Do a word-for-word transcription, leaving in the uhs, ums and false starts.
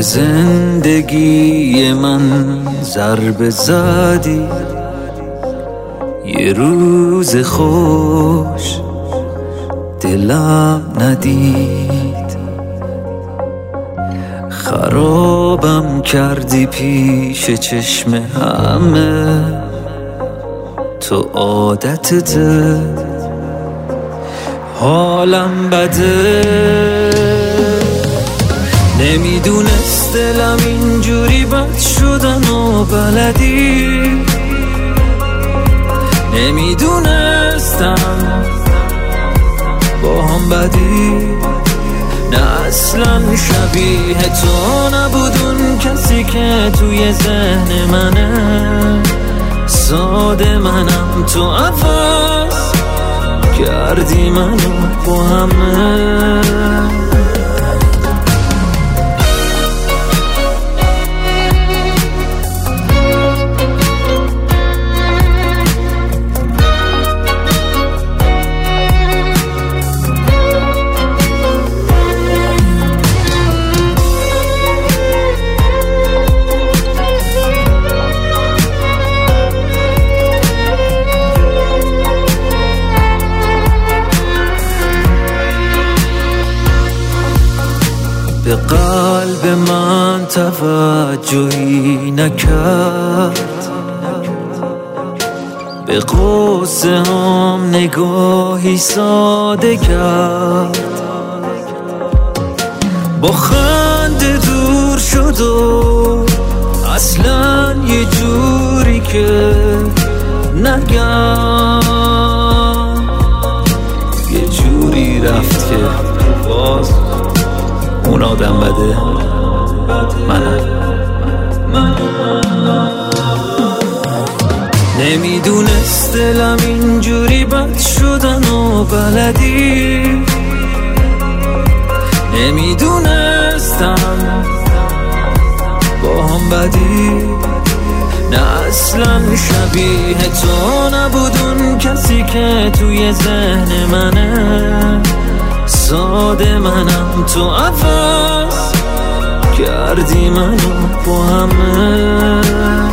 به زندگی من ضربه زدی، یه روز خوش دلم ندید، خرابم کردی پیش چشم همه، تو عادتته حالم بده. نمیدونست دلم اینجوری بد شدن و بلدی، نمیدونستم با هم بدی، نه اصلا شبیه تو نبود اون کسی که توی ذهن منه، ساده منم تو عوض کردی منو با همه. به قلب من توجهی نکرد، به قصه هم نگاهی ساده کرد، با خنده دور شد و اصلا یه جوری که نگم، یه جوری رفت که باز اون آدم بده منم. نمیدونست دلم اینجوری بد شدن و بلدی، نمیدونستم با هم بدی، نه اصلا شبیه تو نبود اون کسی که توی ذهن منه، ساده منم تو عوض کردی منو با همه.